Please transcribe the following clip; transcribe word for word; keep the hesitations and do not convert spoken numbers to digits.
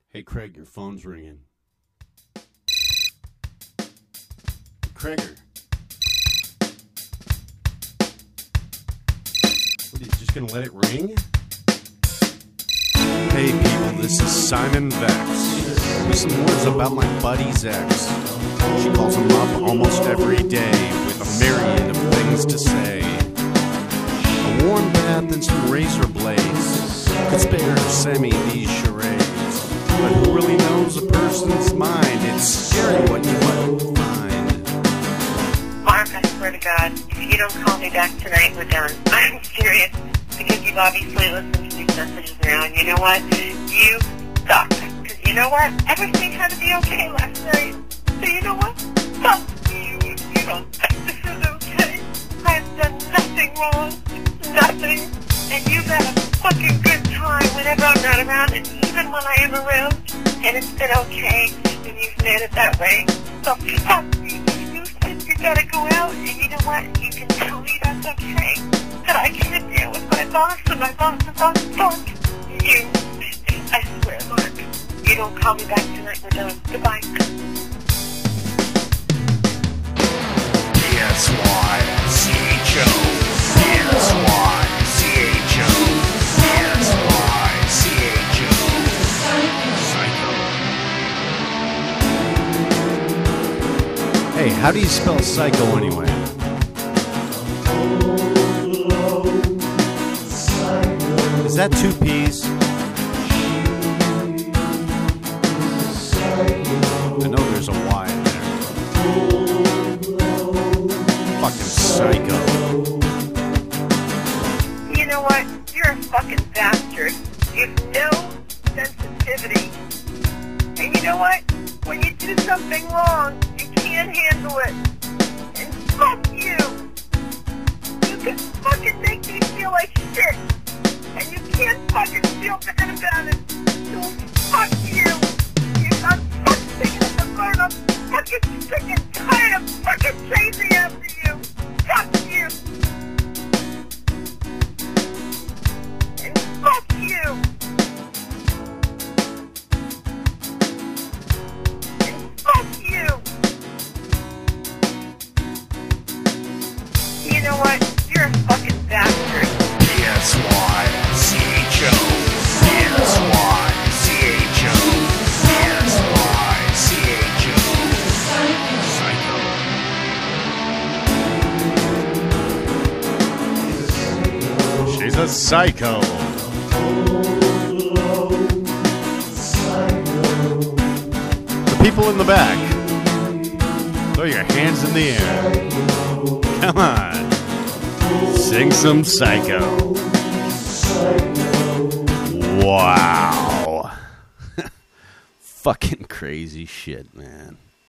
Hey, Craig, your phone's ringing. Craiger. What, are you just going to let it ring? Hey people, this is Simon Vex with some words about my buddy's ex. She calls him up almost every day with a myriad of things to say. A warm bath and some razor blades could spare Sammy these charades. But who really knows a person's mind? It's scary what you might find. Mark, I swear to God, if you don't call me back tonight, we're done. I'm serious, because you've obviously listened to these messages now, and you know what? You suck. Because you know what? Everything had to be okay last night. So you know what? Fuck you if you don't think this is okay. I've done nothing wrong. Nothing. And you've had a fucking good time whenever I'm not around, and even when I am around. And it's been okay, and you've made it that way. So fuck you. You said you gotta go out, and you know what? You can tell me that's okay. That I can't deal with my boss, and my boss is on fuck you. I swear, Mark. You don't call me back tonight, we're done. Goodbye. D S Y C H O D S Y C H O D S Y C H O Psycho. Hey, how do you spell psycho anyway? Is that two P's? I know there's a Y in there. Fucking psycho. You know what? You're a fucking bastard. You have no sensitivity. And you know what? When you do something wrong, you can't handle it. And fuck you. You can fucking make me feel like shit. And you can't fucking feel bad about it. So fuck you. You I'm fucking sick of the phone. I'm fucking sick and tired of fucking chasing after you. Fuck you. And fuck you. And fuck you. You know what? You're a fucking bastard. D S Y C H O D S Y C H O D S Y C H O Psycho. She's a psycho. The people in the back, throw your hands in the air. Come on. Sing some Psycho. Wow. Fucking crazy shit, man.